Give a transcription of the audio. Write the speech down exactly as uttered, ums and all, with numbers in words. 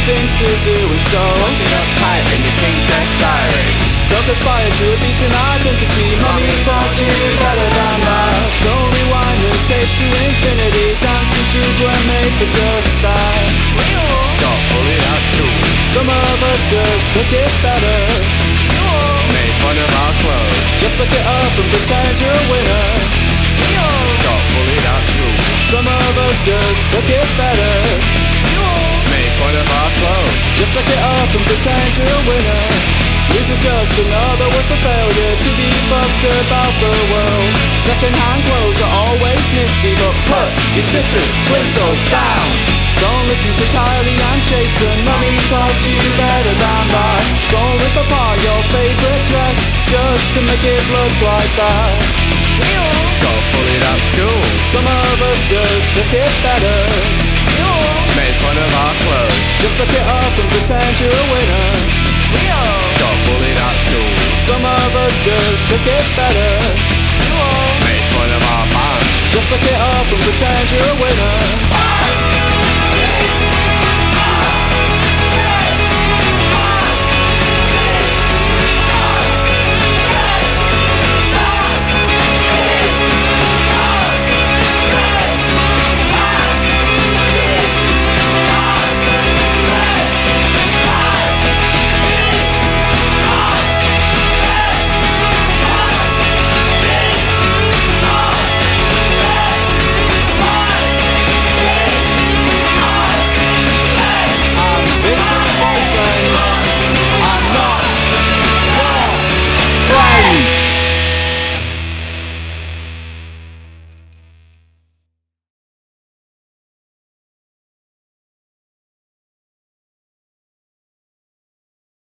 things to do, and so lock it up tight in your pink desk diary. Don't aspire to a beaten identity. Mommy taught you better than that. Don't rewind the tape to infinity. Dancing shoes were made for just that. Got bullied at school. Some of us just took it better. Made fun of our clothes. Just suck it up and pretend you're a winner. Got bullied at school. Some of us just took it better. Made fun of our clothes. Just suck it up and pretend you're a winner. Loser's just another word for failure. To be fucked about the world. Second-hand clothes are always nifty, but put your sister's plimsolls down. Don't listen to Kylie and Jason. Mommy taught you better than that. Don't rip apart your favorite dress just to make it look like that. Got bullied at school. Some of us just took it better. Made fun of our clothes. Just suck it up and pretend you're a winner. Got bullied at school. Some of us just took it better. Made fun of our band. Just suck it up and pretend you're a winner.